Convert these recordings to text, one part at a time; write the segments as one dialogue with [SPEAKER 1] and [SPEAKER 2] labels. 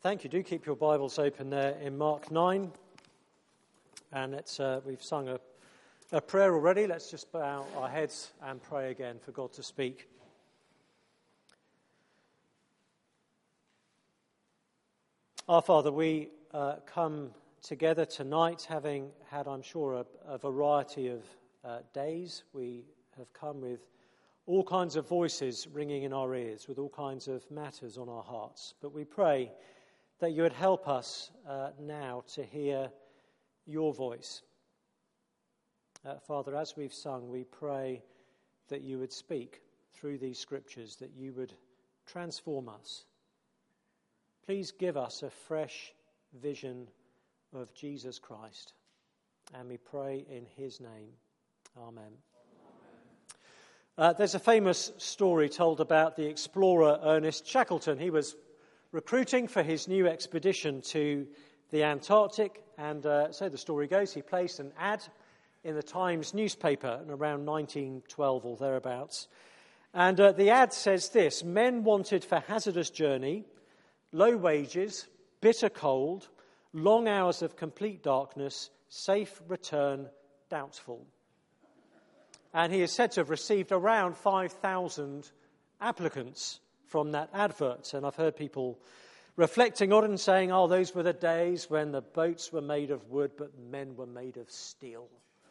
[SPEAKER 1] Thank you. Do keep your Bibles open there in Mark 9. And we've sung a prayer already. Let's just bow our heads and pray again for God to speak. Our Father, we come together tonight having had, I'm sure, a variety of days. We have come with all kinds of voices ringing in our ears, with all kinds of matters on our hearts. But we pray that you would help us now to hear your voice. Father, as we've sung, we pray that you would speak through these scriptures, that you would transform us. Please give us a fresh vision of Jesus Christ. And we pray in his name. Amen. There's a famous story told about the explorer Ernest Shackleton. He was recruiting for his new expedition to the Antarctic, and so the story goes, he placed an ad in the Times newspaper in around 1912 or thereabouts. And the ad says this: men wanted for hazardous journey, low wages, bitter cold, long hours of complete darkness, safe return doubtful. And he is said to have received around 5,000 applicants from that advert. And I've heard people reflecting on it and saying, oh, those were the days when the boats were made of wood, but men were made of steel.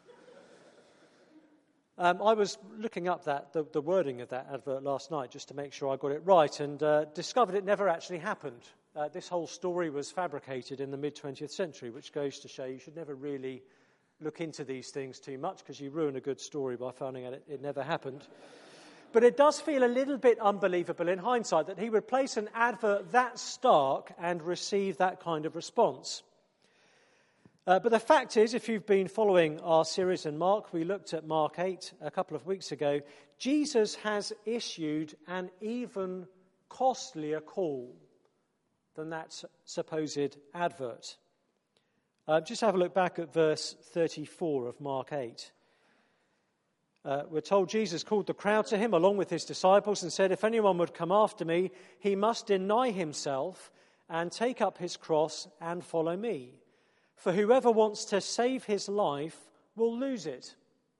[SPEAKER 1] I was looking up the wording of that advert last night just to make sure I got it right, and discovered it never actually happened. This whole story was fabricated in the mid-20th century, which goes to show you should never really look into these things too much, because you ruin a good story by finding out it never happened. But it does feel a little bit unbelievable in hindsight that he would place an advert that stark and receive that kind of response. But the fact is, if you've been following our series in Mark, we looked at Mark 8 a couple of weeks ago, Jesus has issued an even costlier call than that supposed advert. Just have a look back at verse 34 of Mark 8. We're told Jesus called the crowd to him along with his disciples and said, if anyone would come after me, he must deny himself and take up his cross and follow me. For whoever wants to save his life will lose it.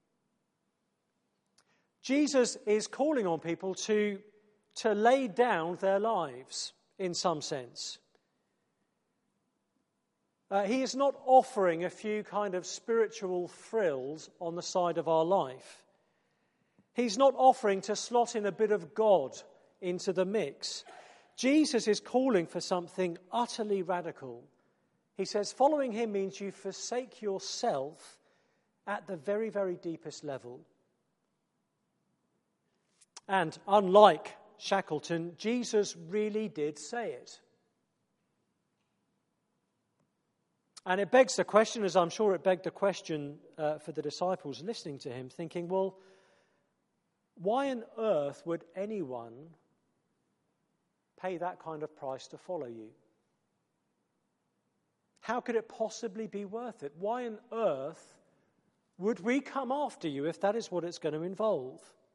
[SPEAKER 1] Jesus is calling on people to lay down their lives in some sense. He is not offering a few kind of spiritual thrills on the side of our life. He's not offering to slot in a bit of God into the mix. Jesus is calling for something utterly radical. He says following him means you forsake yourself at the very, very deepest level. And unlike Shackleton, Jesus really did say it. And it begs the question, as I'm sure it begged the question for the disciples listening to him, thinking, well, why on earth would anyone pay that kind of price to follow you? How could it possibly be worth it? Why on earth would we come after you if that is what it's going to involve?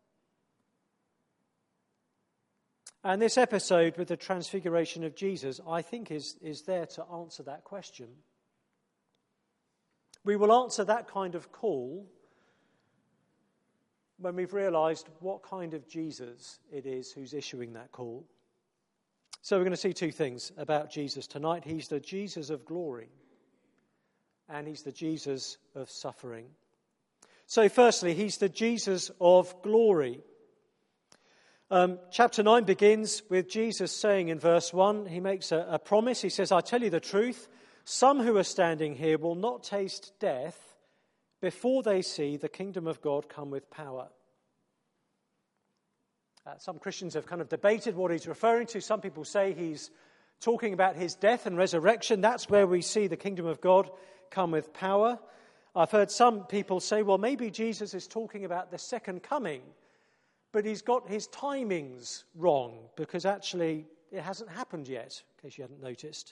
[SPEAKER 1] And this episode with the transfiguration of Jesus, I think, is there to answer that question. We will answer that kind of call when we've realized what kind of Jesus it is who's issuing that call. So we're going to see two things about Jesus tonight. He's the Jesus of glory, and he's the Jesus of suffering. So firstly, he's the Jesus of glory. Chapter 9 begins with Jesus saying in verse 1, he makes a promise. He says, I tell you the truth, some who are standing here will not taste death before they see the kingdom of God come with power. Some Christians have kind of debated what he's referring to. Some people say he's talking about his death and resurrection. That's where we see the kingdom of God come with power. I've heard some people say, well, maybe Jesus is talking about the second coming, but he's got his timings wrong because actually it hasn't happened yet, in case you hadn't noticed.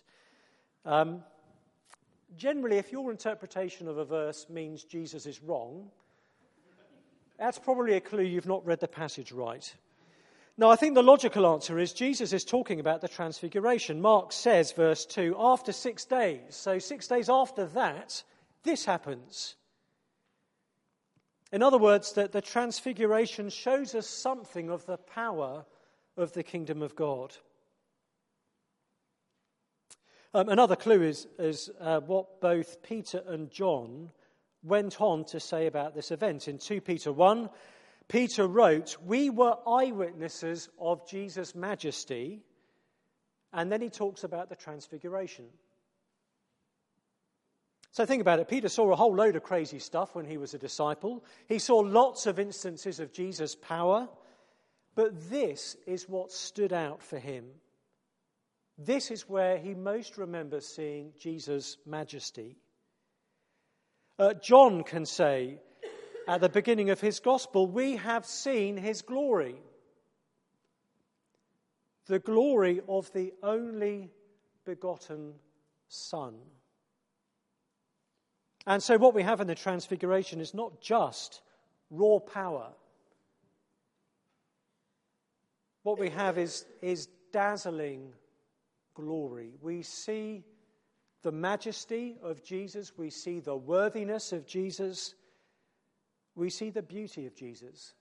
[SPEAKER 1] Generally, if your interpretation of a verse means Jesus is wrong, that's probably a clue you've not read the passage right. Now, I think the logical answer is Jesus is talking about the transfiguration. Mark says, verse 2, after 6 days. So 6 days after that, this happens. In other words, that the transfiguration shows us something of the power of the kingdom of God. Another clue is what both Peter and John went on to say about this event. In 2 Peter 1, Peter wrote, "We were eyewitnesses of Jesus' majesty," and then he talks about the transfiguration. So think about it. Peter saw a whole load of crazy stuff when he was a disciple. He saw lots of instances of Jesus' power, but this is what stood out for him. This is where he most remembers seeing Jesus' majesty. John can say at the beginning of his gospel, "We have seen his glory." The glory of the only begotten Son. And so what we have in the Transfiguration is not just raw power. What we have is dazzling glory. We see the majesty of Jesus. We see the worthiness of Jesus. We see the beauty of Jesus.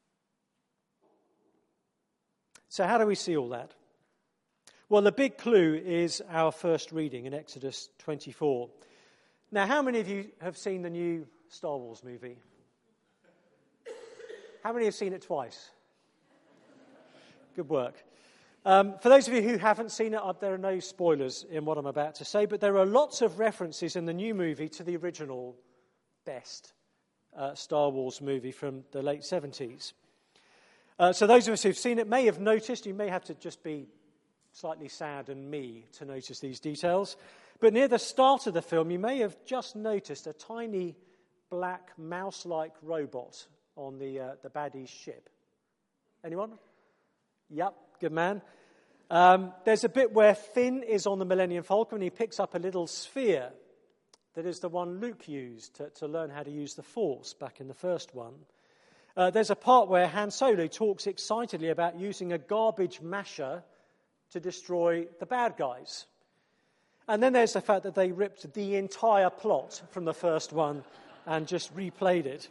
[SPEAKER 1] So how do we see all that? Well, the big clue is our first reading in Exodus 24. Now, how many of you have seen the new Star Wars movie? How many have seen it twice? Good work. For those of you who haven't seen it, there are no spoilers in what I'm about to say, but there are lots of references in the new movie to the original best Star Wars movie from the late 70s. So those of us who've seen it may have noticed, you may have to just be slightly sad and me to notice these details, but near the start of the film you may have just noticed a tiny black mouse-like robot on the baddie's ship. Anyone? Yep, good man. There's a bit where Finn is on the Millennium Falcon and he picks up a little sphere that is the one Luke used to learn how to use the Force back in the first one. There's a part where Han Solo talks excitedly about using a garbage masher to destroy the bad guys. And then there's the fact that they ripped the entire plot from the first one and just replayed it.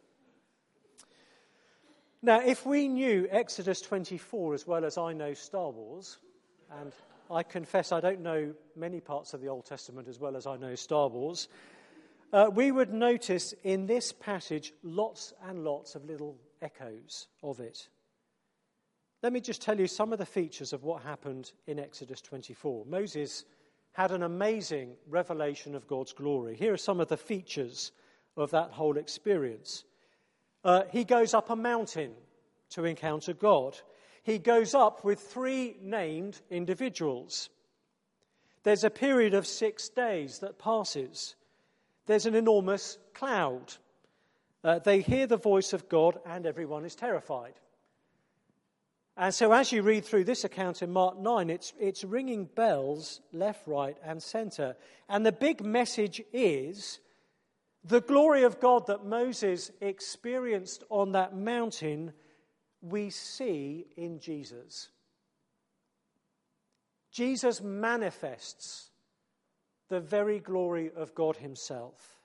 [SPEAKER 1] Now, if we knew Exodus 24 as well as I know Star Wars, and I confess I don't know many parts of the Old Testament as well as I know Star Wars, we would notice in this passage lots and lots of little echoes of it. Let me just tell you some of the features of what happened in Exodus 24. Moses had an amazing revelation of God's glory. Here are some of the features of that whole experience. He goes up a mountain to encounter God. He goes up with 3 named individuals. There's a period of 6 days that passes. There's an enormous cloud. They hear the voice of God and everyone is terrified. And so as you read through this account in Mark 9, it's ringing bells left, right, and centre. And the big message is the glory of God that Moses experienced on that mountain, we see in Jesus. Jesus manifests the very glory of God himself.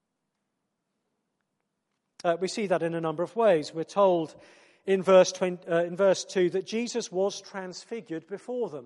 [SPEAKER 1] We see that in a number of ways. We're told in verse 2 that Jesus was transfigured before them.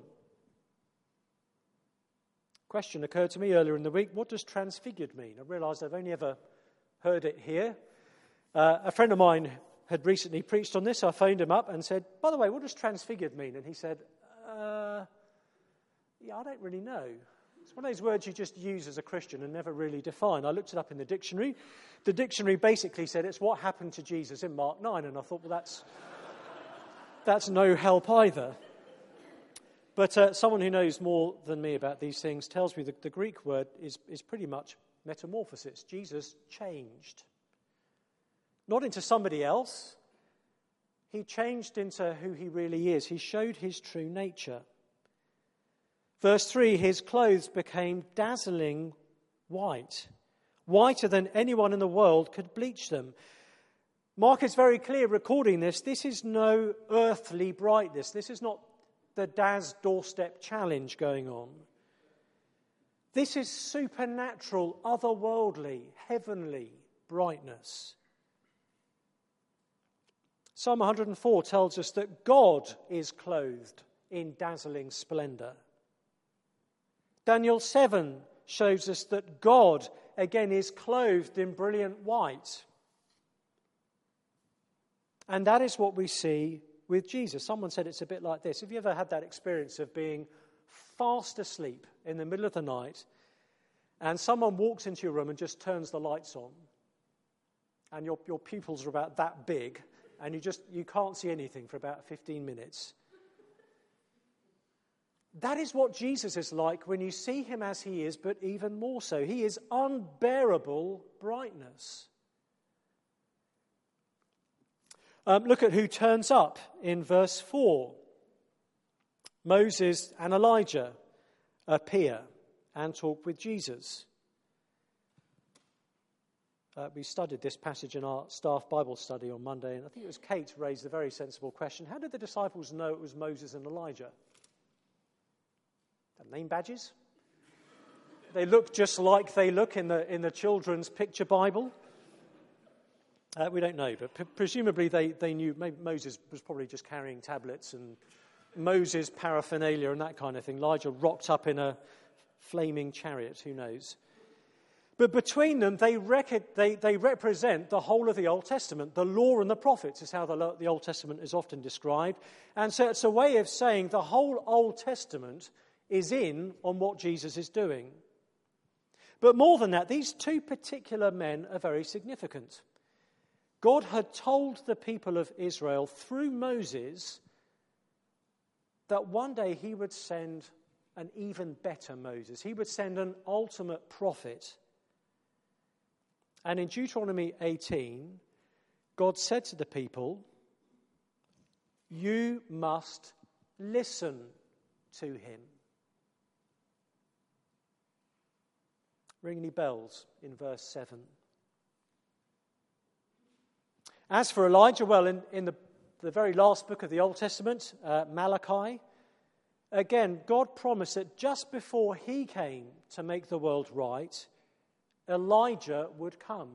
[SPEAKER 1] Question occurred to me earlier in the week, what does transfigured mean? I realised I've only ever heard it here. A friend of mine had recently preached on this, so I phoned him up and said, by the way, what does transfigured mean? And he said, I don't really know. It's one of those words you just use as a Christian and never really define. I looked it up in the dictionary. The dictionary basically said it's what happened to Jesus in Mark 9, and I thought, well, that's no help either. But someone who knows more than me about these things tells me that the Greek word is pretty much metamorphosis. Jesus changed. Not into somebody else. He changed into who he really is. He showed his true nature. Verse 3, his clothes became dazzling white, whiter than anyone in the world could bleach them. Mark is very clear recording this. This is no earthly brightness. This is not the Daz doorstep challenge going on. This is supernatural, otherworldly, heavenly brightness. Psalm 104 tells us that God is clothed in dazzling splendor. Daniel 7 shows us that God, again, is clothed in brilliant white. And that is what we see with Jesus. Someone said it's a bit like this. Have you ever had that experience of being fast asleep in the middle of the night and someone walks into your room and just turns the lights on and your pupils are about that big and you can't see anything for about 15 minutes? That is what Jesus is like when you see him as he is, but even more so. He is unbearable brightness. Look at who turns up in verse 4. Moses and Elijah appear and talk with Jesus. We studied this passage in our staff Bible study on Monday, and I think it was Kate raised a very sensible question. How did the disciples know it was Moses and Elijah? The name badges? They look just like they look in the children's picture Bible. We don't know, but presumably they knew. Maybe Moses was probably just carrying tablets and Moses paraphernalia and that kind of thing. Elijah rocked up in a flaming chariot, who knows. But between them, they represent the whole of the Old Testament. The law and the prophets is how the Old Testament is often described. And so it's a way of saying the whole Old Testament is in on what Jesus is doing. But more than that, these two particular men are very significant. God had told the people of Israel through Moses that one day he would send an even better Moses. He would send an ultimate prophet. And in Deuteronomy 18, God said to the people, "You must listen to him." Ring any bells in verse 7? As for Elijah, well, in the very last book of the Old Testament, Malachi, again, God promised that just before he came to make the world right, Elijah would come.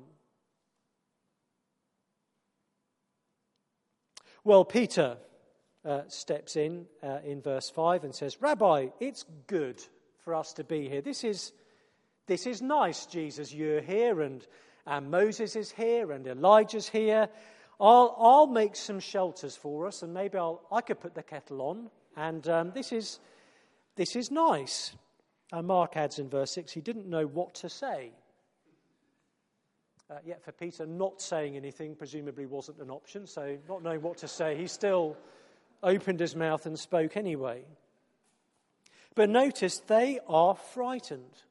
[SPEAKER 1] Well, Peter steps in verse 5 and says, "Rabbi, it's good for us to be here. This is nice, Jesus. You're here, and Moses is here, and Elijah's here. I'll make some shelters for us, and maybe I could put the kettle on. And this is nice." And Mark adds in verse 6, he didn't know what to say. Yet for Peter, not saying anything presumably wasn't an option. So not knowing what to say, he still opened his mouth and spoke anyway. But notice, they are frightened.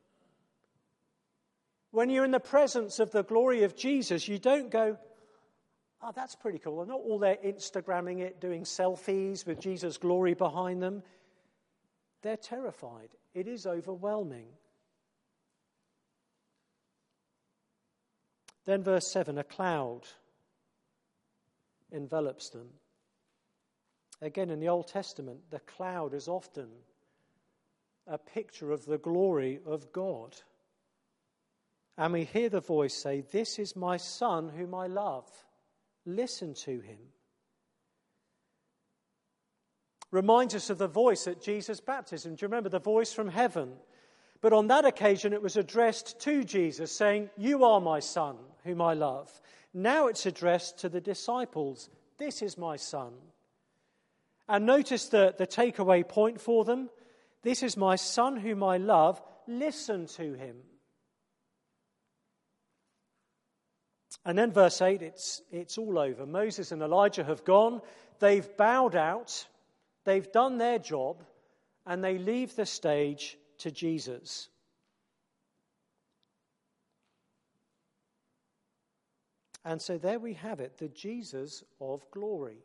[SPEAKER 1] When you're in the presence of the glory of Jesus, you don't go, "Oh, that's pretty cool." They're not all there Instagramming it, doing selfies with Jesus' glory behind them. They're terrified. It is overwhelming. Then verse 7, a cloud envelops them. Again, in the Old Testament, the cloud is often a picture of the glory of God. And we hear the voice say, "This is my son whom I love. Listen to him." Reminds us of the voice at Jesus' baptism. Do you remember the voice from heaven? But on that occasion, it was addressed to Jesus, saying, "You are my son whom I love." Now it's addressed to the disciples. "This is my son." And notice the takeaway point for them. "This is my son whom I love. Listen to him." And then verse 8, it's all over. Moses and Elijah have gone. They've bowed out. They've done their job. And they leave the stage to Jesus. And so there we have it, the Jesus of glory.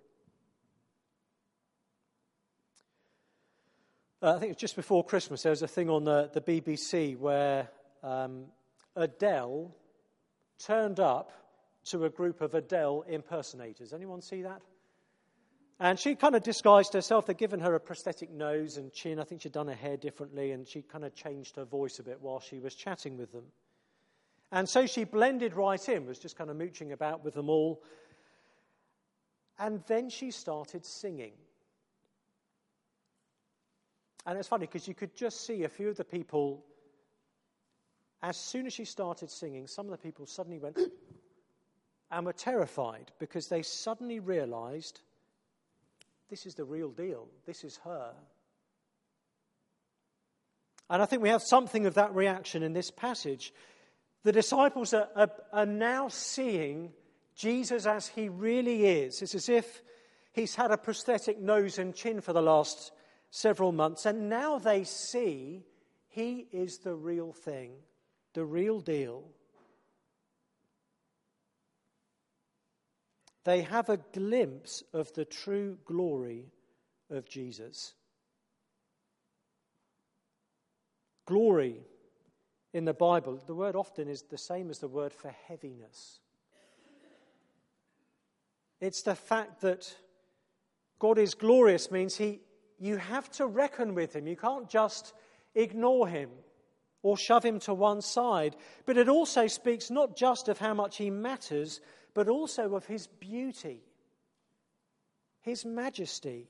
[SPEAKER 1] I think it was just before Christmas, there was a thing on the BBC where Adele turned up to a group of Adele impersonators. Anyone see that? And she kind of disguised herself. They'd given her a prosthetic nose and chin. I think she'd done her hair differently, and she kind of changed her voice a bit while she was chatting with them. And so she blended right in, was just kind of mooching about with them all. And then she started singing. And it's funny because you could just see a few of the people, as soon as she started singing, some of the people suddenly went and were terrified because they suddenly realized this is the real deal. This is her. And I think we have something of that reaction in this passage. The disciples are now seeing Jesus as he really is. It's as if he's had a prosthetic nose and chin for the last several months, and now they see he is the real thing, the real deal. They have a glimpse of the true glory of Jesus. Glory in the Bible, the word often is the same as the word for heaviness. It's the fact that God is glorious means you have to reckon with him. You can't just ignore him or shove him to one side. But it also speaks not just of how much he matters, but also of his beauty, his majesty.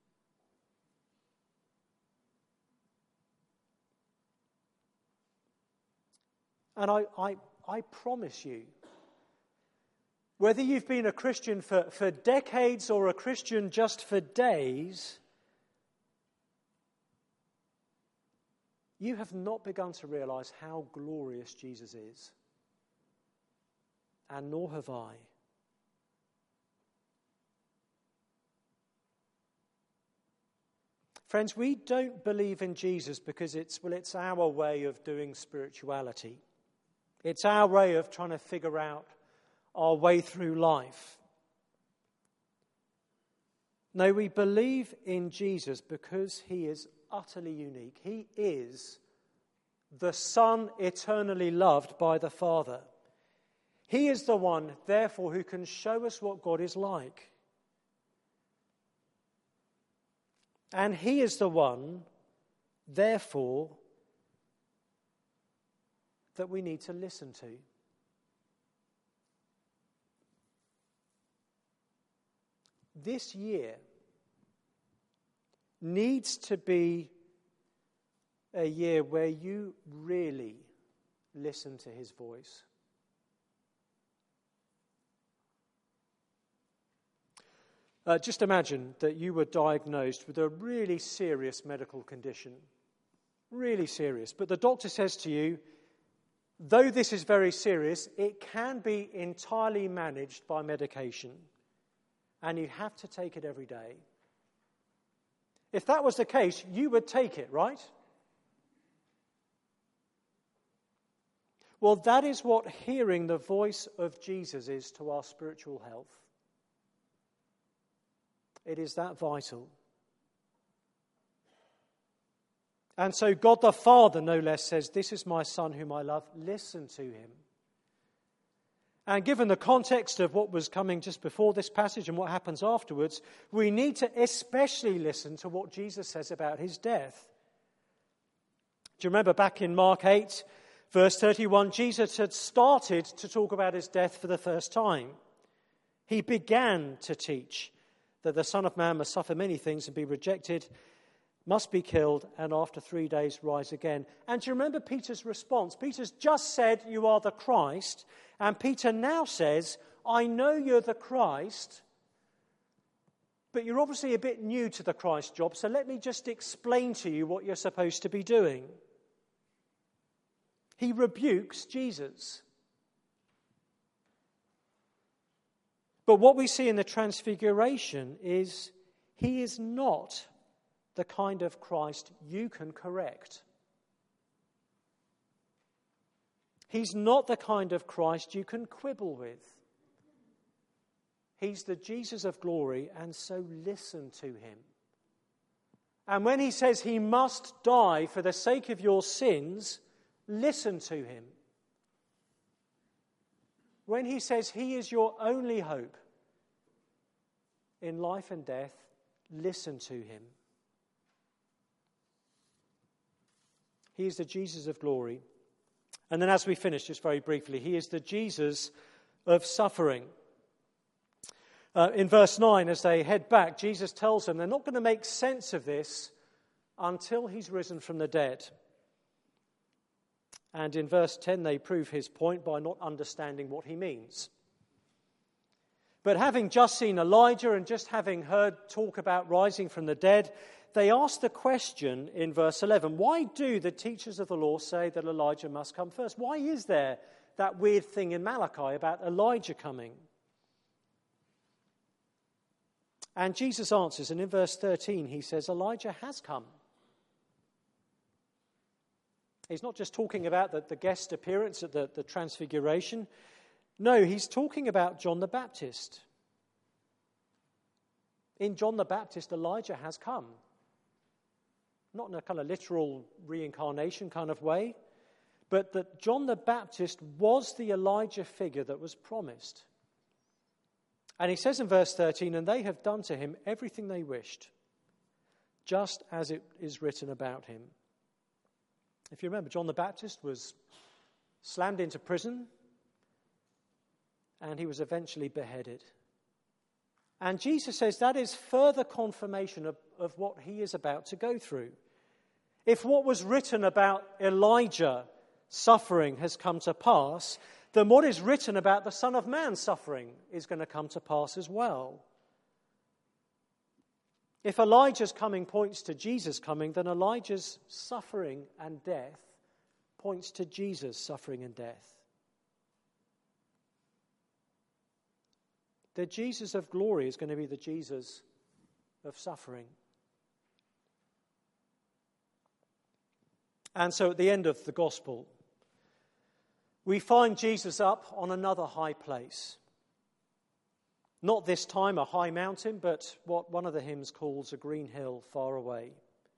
[SPEAKER 1] And I promise you, whether you've been a Christian for decades or a Christian just for days, you have not begun to realize how glorious Jesus is. And nor have I. Friends, we don't believe in Jesus because it's our way of doing spirituality. It's our way of trying to figure out our way through life. No, we believe in Jesus because he is utterly unique. He is the Son eternally loved by the Father. He is the one, therefore, who can show us what God is like. And he is the one, therefore, that we need to listen to. This year needs to be a year where you really listen to his voice. Just imagine that you were diagnosed with a really serious medical condition. Really serious. But the doctor says to you, though this is very serious, it can be entirely managed by medication. And you have to take it every day. If that was the case, you would take it, right? Well, that is what hearing the voice of Jesus is to our spiritual health. It is that vital. And so God the Father, no less, says, "This is my Son whom I love, listen to him." And given the context of what was coming just before this passage and what happens afterwards, we need to especially listen to what Jesus says about his death. Do you remember back in Mark 8, verse 31, Jesus had started to talk about his death for the first time. He began to teach that the Son of Man must suffer many things and be rejected, must be killed, and after 3 days rise again. And do you remember Peter's response? Peter's just said, "You are the Christ." And Peter now says, "I know you're the Christ, but you're obviously a bit new to the Christ job, so let me just explain to you what you're supposed to be doing." He rebukes Jesus. But what we see in the Transfiguration is he is not the kind of Christ you can correct. He's not the kind of Christ you can quibble with. He's the Jesus of glory, and so listen to him. And when he says he must die for the sake of your sins, listen to him. when he says he is your only hope in life and death, listen to him. He is the Jesus of glory. And then as we finish, just very briefly, he is the Jesus of suffering. In verse 9, as they head back, Jesus tells them they're not going to make sense of this until he's risen from the dead. And in verse 10, they prove his point by not understanding what he means. But having just seen Elijah and just having heard talk about rising from the dead, they ask the question in verse 11, why do the teachers of the law say that Elijah must come first? Why is there that weird thing in Malachi about Elijah coming? And Jesus answers, and in verse 13 he says, Elijah has come. He's not just talking about the guest appearance at the Transfiguration. No, he's talking about John the Baptist. In John the Baptist, Elijah has come. Not in a kind of literal reincarnation kind of way, but that John the Baptist was the Elijah figure that was promised. And he says in verse 13, and they have done to him everything they wished, just as it is written about him. If you remember, John the Baptist was slammed into prison, and he was eventually beheaded. And Jesus says that is further confirmation of what he is about to go through. If what was written about Elijah suffering has come to pass, then what is written about the Son of Man suffering is going to come to pass as well. If Elijah's coming points to Jesus coming, then Elijah's suffering and death points to Jesus' suffering and death. The Jesus of glory is going to be the Jesus of suffering. And so at the end of the gospel, we find Jesus up on another high place. Not this time a high mountain, but what one of the hymns calls a green hill far away.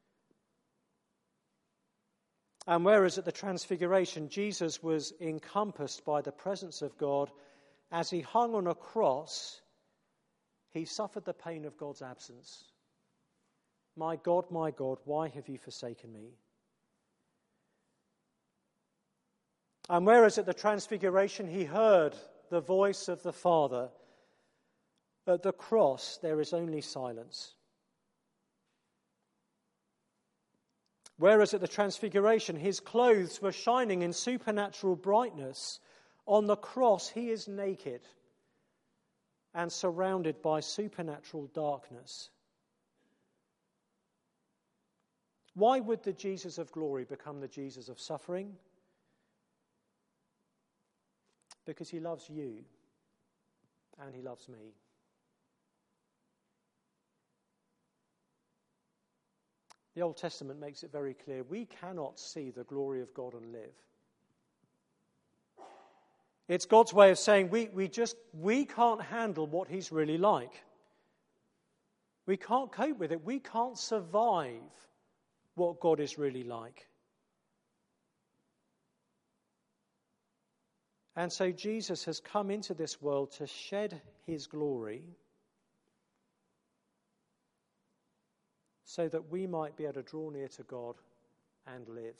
[SPEAKER 1] And whereas at the Transfiguration, Jesus was encompassed by the presence of God, as he hung on a cross, he suffered the pain of God's absence. My God, why have you forsaken me? And whereas at the Transfiguration he heard the voice of the Father, at the cross there is only silence. Whereas at the Transfiguration his clothes were shining in supernatural brightness, on the cross he is naked and surrounded by supernatural darkness. Why would the Jesus of glory become the Jesus of suffering? Because he loves you and he loves me. The Old Testament makes it very clear we cannot see the glory of God and live. It's God's way of saying we can't handle what he's really like. We can't cope with it. We can't survive what God is really like. And so Jesus has come into this world to shed his glory so that we might be able to draw near to God and live.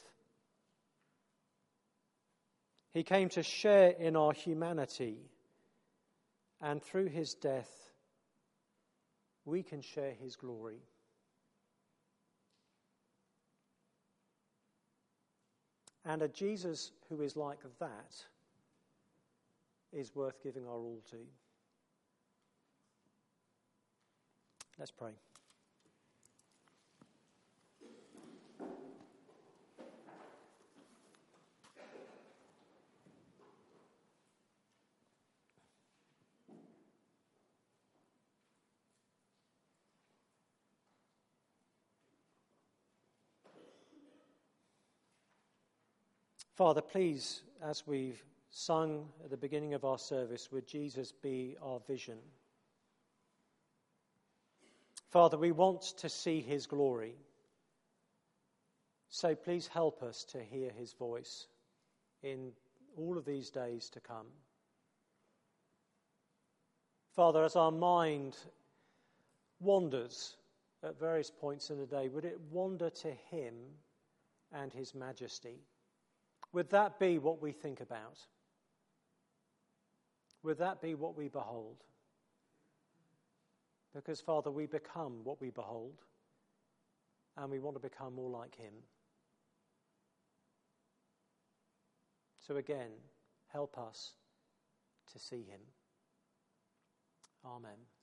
[SPEAKER 1] He came to share in our humanity, and through his death, we can share his glory. And a Jesus who is like that is worth giving our all to. Let's pray. Father, please, as we've sung at the beginning of our service, would Jesus be our vision? Father, we want to see his glory. So please help us to hear his voice in all of these days to come. Father, as our mind wanders at various points in the day, would it wander to him and his majesty? Would that be what we think about? Would that be what we behold? Because, Father, we become what we behold, and we want to become more like him. So again, help us to see him. Amen.